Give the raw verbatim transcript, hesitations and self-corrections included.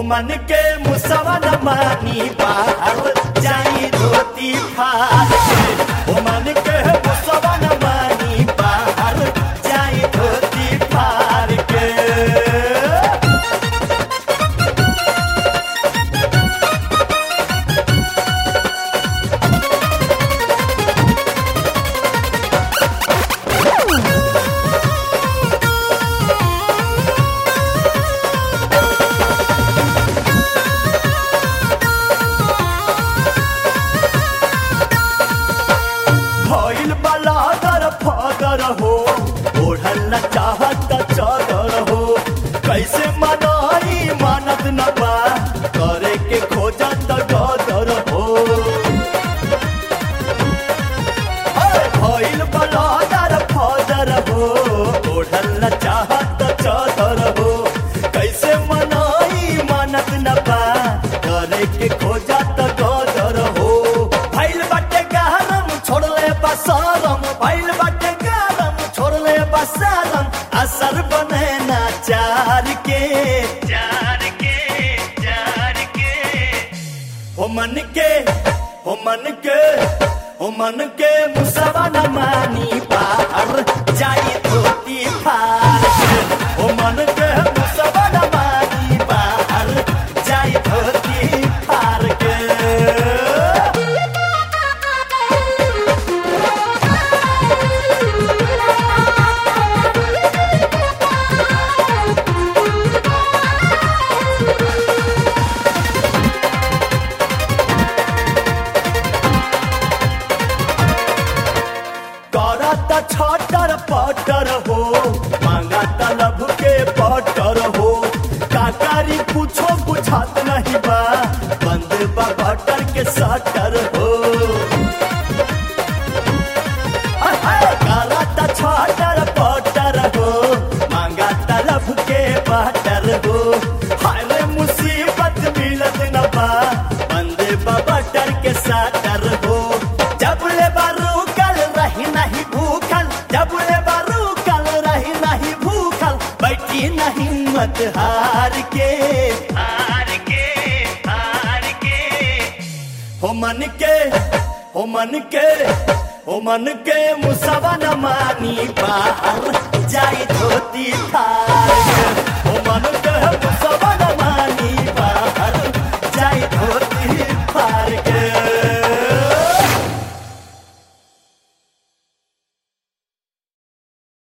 मन के मुसवा न मानी बाहर जाई धोती फाड़ के। ओ मन के मुसवा न मानी बाहर जाई धोती फाड़ के। फगर हो ओढ़ल न चाहत चादर हो कैसे मनाई मानत न बा करे के खोजत गदर हो। भइल बलादर फदर हो ओढ़ल न चाहत चादर हो कैसे मनाई मानत न बा करे के खोजत गदर हो। भइल बाटे गहरम छोड़ले बसरम भइल बाटे गरम छोड़ले बसरम असर बने ना चार के चार के चार के। हो मन के हो मन के हो मन के मुसवा न मानी बाहर जाई धोती फाड़ के। हो मन के मुसवा न मानी बाहर जाई धोती फाड़ के। छटर पटर हो मांगा तलब के पटर हो काकारी पूछो बुझात नहीं बा बंद बा बटर के सटर हो। काला छटर पटर हो मांगा तलब के पटर हो। हाय रे मुसीबत मिलत न बा बंद बा बटर के सटर हो। जब ले बारू कल रही नहीं भूखल जब ले बारू कल रही नहीं भूखल बैठी न हिम्मत हार के हार के हार के। हो मन के हो मन के हो मन के मुसवा न मानी बाहर जाई धोती फाड़ के।